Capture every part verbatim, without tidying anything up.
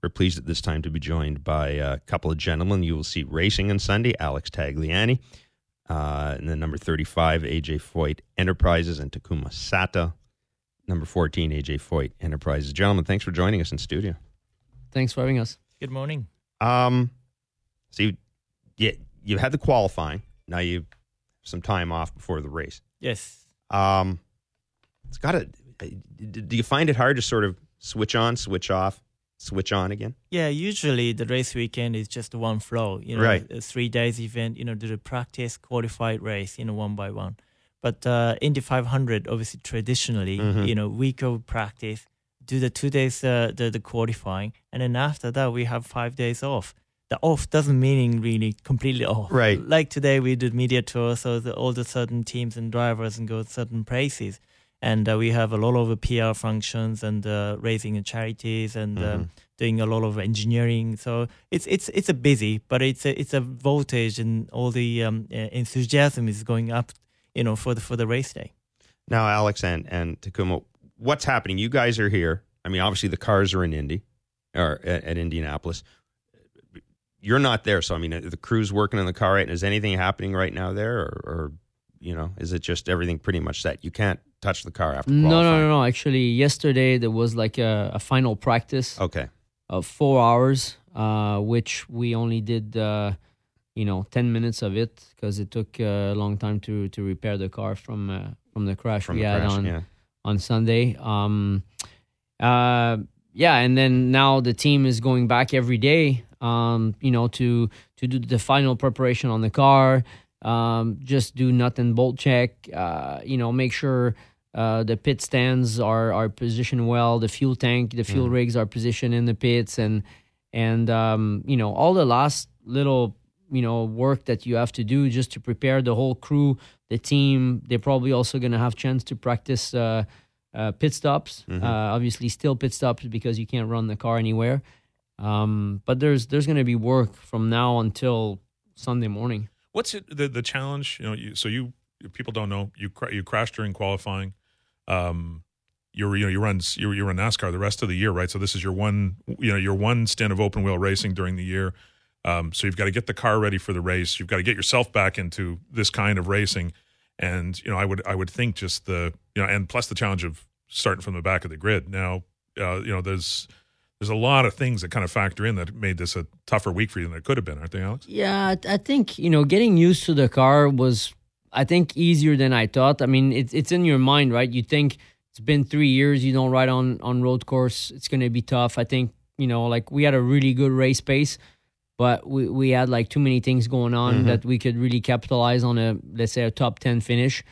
We're pleased at this time to be joined by a couple of gentlemen you will see racing on Sunday, Alex Tagliani, uh, and then number thirty-five, A J Foyt Enterprises, and Takuma Sato, number fourteen, A J Foyt Enterprises. Gentlemen, thanks for joining us in studio. Thanks for having us. Good morning. Um, so you, you, you had the qualifying. Now you have some time off before the race. Yes. Um, it's got to. Do you find it hard to sort of switch on, switch off, switch on again? Yeah, usually the race weekend is just one flow. You know, right. A three days event. You know, do the practice, qualified race. You know, one by one. But uh, Indy five hundred, obviously, traditionally, mm-hmm. you know, week of practice, do the two days uh, the the qualifying, and then after that we have five days off. The off doesn't mean really completely off. Right. Like today we did media tour, so the, all the certain teams and drivers and go to certain places. And uh, we have a lot of P R functions and uh, raising charities and mm-hmm. uh, doing a lot of engineering. So it's it's it's a busy, but it's a it's a voltage and all the um, uh, enthusiasm is going up, you know, for the for the race day. Now, Alex and and Takuma, what's happening? You guys are here. I mean, obviously the cars are in Indy or at, at Indianapolis. You're not there, so I mean, the crew's working in the car. Right? Is anything happening right now there, or, or you know, is it just everything pretty much set? You can't touch the car after qualifying. No, no, no, no. Actually, yesterday there was like a, a final practice. Okay. Of four hours, uh, which we only did, uh, you know, ten minutes of it because it took uh, a long time to to repair the car from uh, from the crash from we the had crash, on yeah. on Sunday. Um, uh, yeah, and then now the team is going back every day, um, you know, to to do the final preparation on the car. Um, just do nut and bolt check. Uh, you know, make sure. Uh, the pit stands are, are positioned well. The fuel tank, the fuel mm. rigs are positioned in the pits, and and um, you know, all the last little you know work that you have to do just to prepare the whole crew, the team. They're probably also going to have chance to practice uh, uh, pit stops. Mm-hmm. Uh, obviously, still pit stops because you can't run the car anywhere. Um, but there's there's going to be work from now until Sunday morning. What's it, the the challenge? You know, you, so you people don't know you cra- you crashed during qualifying. Um, you're you know you run you you run NASCAR the rest of the year, right? So this is your one you know your one stint of open wheel racing during the year. Um, so you've got to get the car ready for the race. You've got to get yourself back into this kind of racing, and you know I would I would think just the you know and plus the challenge of starting from the back of the grid. Now uh, you know there's there's a lot of things that kind of factor in that made this a tougher week for you than it could have been, aren't they, Alex? Yeah, I think you know getting used to the car was. I think easier than I thought. I mean, it's it's in your mind, right? You think it's been three years, you don't ride on, on road course. It's going to be tough. I think, you know, like we had a really good race pace, but we, we had like too many things going on mm-hmm. that we could really capitalize on a, let's say a top ten finish.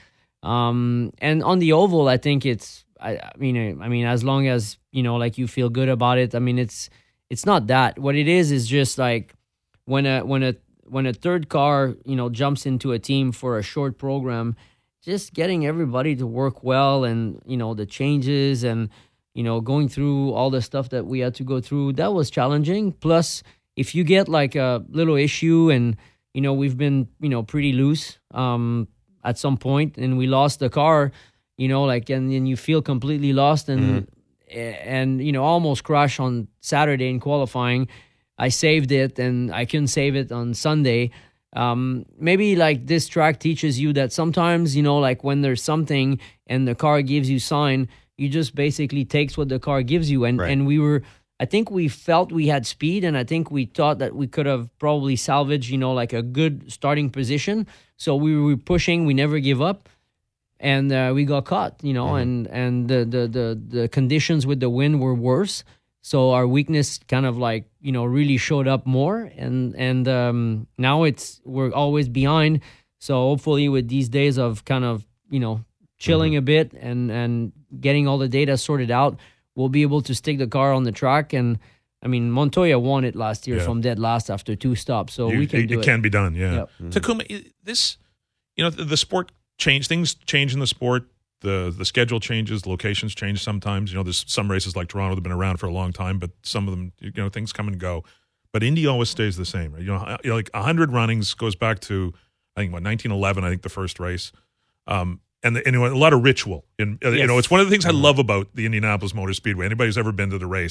Um, and on the oval, I think it's, I, I mean, I mean, as long as, you know, like you feel good about it, I mean, it's, it's not that. What it is, is just like when a, when a, when a third car, you know, jumps into a team for a short program, just getting everybody to work well and, you know, the changes and, you know, going through all the stuff that we had to go through, that was challenging. Plus, if you get like a little issue and, you know, we've been, you know, pretty loose um, at some point and we lost the car, you know, like, and then you feel completely lost and, mm-hmm. and, you know, almost crash on Saturday in qualifying. I saved it and I couldn't save it on Sunday. Um, maybe like this track teaches you that sometimes, you know, like when there's something and the car gives you sign, you just basically takes what the car gives you. And, right. and we were, I think we felt we had speed and I think we thought that we could have probably salvaged, you know, like a good starting position. So we were pushing, we never give up. And uh, we got caught, you know, mm-hmm. and, and the, the, the, the conditions with the wind were worse. So our weakness kind of like, you know, really showed up more. And and um, now it's we're always behind. So hopefully with these days of kind of, you know, chilling mm-hmm. a bit and, and getting all the data sorted out, we'll be able to stick the car on the track. And, I mean, Montoya won it last year yeah. from dead last after two stops. So you, we can it, do it. It can be done, yeah. Yep. Mm-hmm. Takuma, this, you know, the, the sport change, things change in the sport. The the schedule changes, locations change sometimes. You know, there's some races like Toronto that have been around for a long time, but some of them, you know, things come and go. But Indy always stays the same. Right? You know, you know like one hundred runnings goes back to, I think, what, nineteen eleven, I think the first race. Um, and, the, and a lot of ritual. And, yes. You know, it's one of the things I love about the Indianapolis Motor Speedway. Anybody who's ever been to the race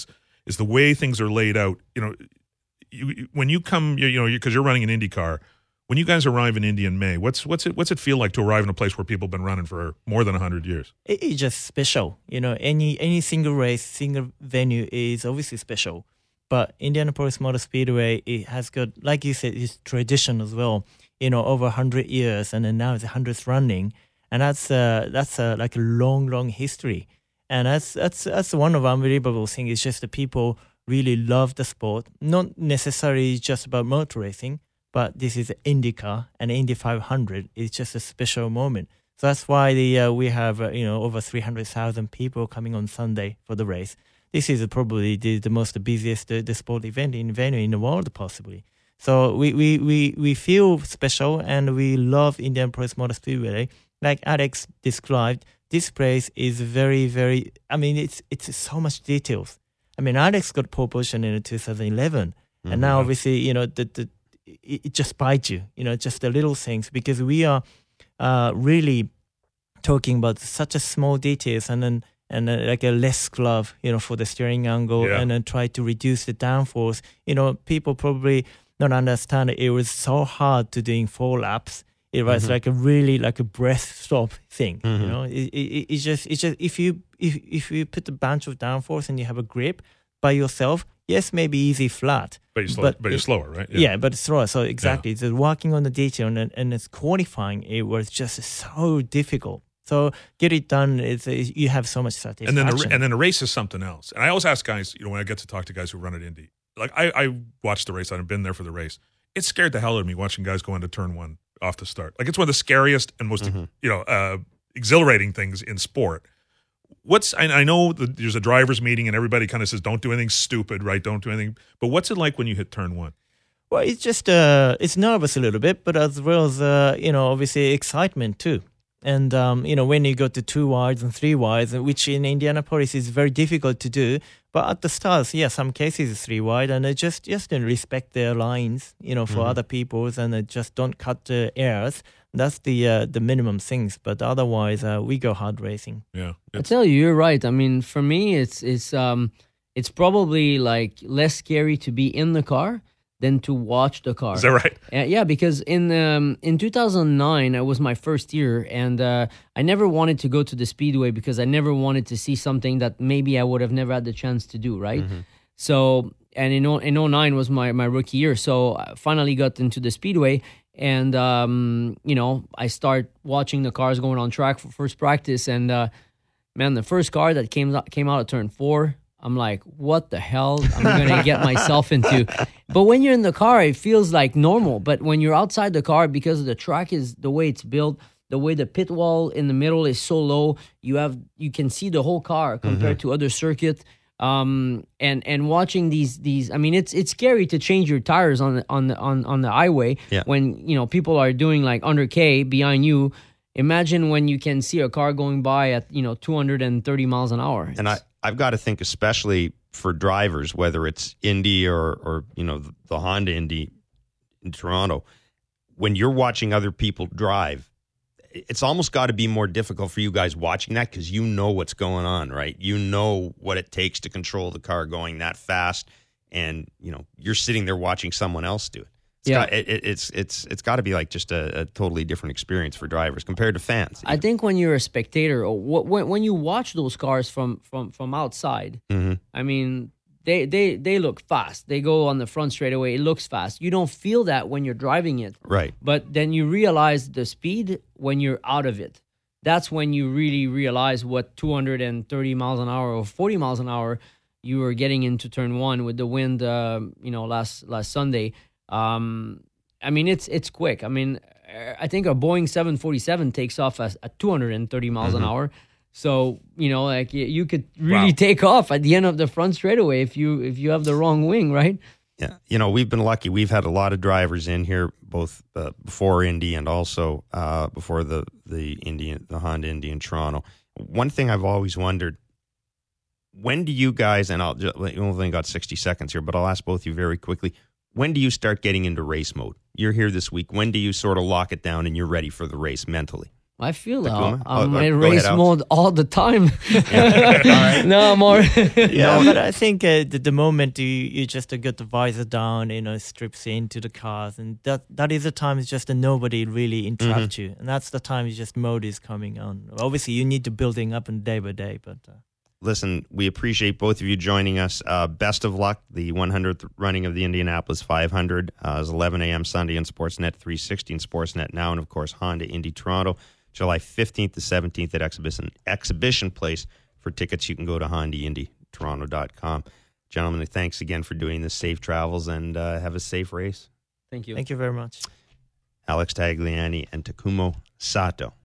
is the way things are laid out. You know, you, when you come, you, you know, because you, you're running an Indy car. When you guys arrive in Indy in May, what's what's it what's it feel like to arrive in a place where people have been running for more than a hundred years? It, it's just special. You know, any any single race, single venue is obviously special. But Indianapolis Motor Speedway, it has got, like you said, it's tradition as well. You know, over a hundred years, and then now it's the hundredth running, and that's uh, that's uh, like a long, long history. And that's that's that's one of the unbelievable things. It's just the people really love the sport, not necessarily just about motor racing. But this is IndyCar, and Indy five hundred is just a special moment. So that's why the uh, we have uh, you know over three hundred thousand people coming on Sunday for the race. This is probably the, the most busiest uh, the sport event in venue in the world, possibly. So we, we, we, we feel special, and we love Indianapolis Motor Speedway. Like Alex described, this place is very, very. I mean, it's it's so much details. I mean, Alex got pole position in two thousand eleven, mm-hmm. and now obviously you know the the. It just bites you, you know, just the little things, because we are uh, really talking about such a small details, and then and uh, like a less glove, you know, for the steering angle, yeah. and then try to reduce the downforce. You know, people probably don't understand it. It was so hard to doing four laps. It was mm-hmm. like a really like a breath stop thing. Mm-hmm. You know, it, it, it's just it's just if you if if you put a bunch of downforce and you have a grip by yourself. Yes, maybe easy flat. But you're, slow, but, but you're slower, right? Yeah. yeah, but it's slower. So exactly, yeah. it's working on the detail, and, and it's qualifying. It was just so difficult. So get it done. It's, it's you have so much satisfaction. And then a, and then a race is something else. And I always ask guys, you know, when I get to talk to guys who run at Indy, like I, I watched the race. I've been there for the race. It scared the hell out of me watching guys go into turn one off the start. Like it's one of the scariest and most mm-hmm. you know uh, exhilarating things in sport. What's I, I know that there's a drivers' meeting and everybody kind of says, "Don't do anything stupid, right? Don't do anything." But what's it like when you hit turn one? Well, it's just uh, it's nervous a little bit, but as well as uh, you know, obviously excitement too. And um, you know, when you go to two wides and three wides, which in Indianapolis is very difficult to do, but at the start, yeah, some cases it's three wide, and they just just respect their lines, you know, for mm-hmm. other people's, and they just don't cut the airs. That's the uh, the minimum things, but otherwise uh, we go hard racing. Yeah, I tell you, you're right. I mean, for me, it's it's um it's probably like less scary to be in the car than to watch the car. Is that right? Uh, yeah, because in um, in two thousand nine, it was my first year, and uh, I never wanted to go to the Speedway because I never wanted to see something that maybe I would have never had the chance to do, right? Mm-hmm. So, and in in oh nine was my, my rookie year, so I finally got into the Speedway, and, um, you know, I start watching the cars going on track for first practice, and, uh, man, the first car that came out, came out of turn four, I'm like, what the hell am I going to get myself into? But when you're in the car, it feels like normal. But when you're outside the car, because the track is the way it's built, the way the pit wall in the middle is so low, you have you can see the whole car compared mm-hmm. to other circuits. Um, and and watching these these, I mean, it's it's scary to change your tires on the on the on, on the highway yeah. when you know people are doing like under K behind you. Imagine when you can see a car going by at you know two hundred thirty miles an hour. And I I've got to think, especially for drivers, whether it's Indy or or you know the, the Honda Indy in Toronto, when you're watching other people drive, it's almost got to be more difficult for you guys watching that because you know what's going on, right? You know what it takes to control the car going that fast, and you know you're sitting there watching someone else do it. It's yeah, got, it, it's it's it's got to be like just a, a totally different experience for drivers compared to fans. I think when you're a spectator, or when when you watch those cars from from from outside, mm-hmm. I mean. They, they they look fast. They go on the front straightaway. It looks fast. You don't feel that when you're driving it. Right. But then you realize the speed when you're out of it. That's when you really realize what two hundred thirty miles an hour or forty miles an hour you were getting into turn one with the wind, uh, you know, last last Sunday. Um, I mean, it's it's quick. I mean, I think a Boeing seven forty-seven takes off at, at two hundred thirty miles mm-hmm. an hour. So, you know, like you could really wow. take off at the end of the front straightaway if you if you have the wrong wing, right? Yeah. You know, we've been lucky. We've had a lot of drivers in here, both uh, before Indy and also uh, before the the Indy, the Honda Indy in Toronto. One thing I've always wondered, when do you guys, and I'll just, you only got sixty seconds here, but I'll ask both of you very quickly, when do you start getting into race mode? You're here this week. When do you sort of lock it down and you're ready for the race mentally? I feel Takuma? uh, I'm Oh, in go ahead, race Alex. mode all the time. Yeah. All right. No, more. Yeah, but I think uh, the, the moment you, you just uh, get the visor down, you know, strips into the cars, and that that is the time it's just uh, nobody really interrupts Mm-hmm. you, and that's the time it's just mode is coming on. Obviously, you need to building up and day by day, but uh, Listen, we appreciate both of you joining us. Uh, best of luck. The one hundredth running of the Indianapolis five hundred uh, is eleven a.m. Sunday on Sportsnet three sixty and Sportsnet Now, and of course Honda Indy Toronto, July fifteenth to seventeenth at Exhibition Exhibition Place. For tickets, you can go to honda indy toronto dot com. Gentlemen, thanks again for doing this. Safe travels, and uh, have a safe race. Thank you. thank you very much. Alex Tagliani and Takuma Sato.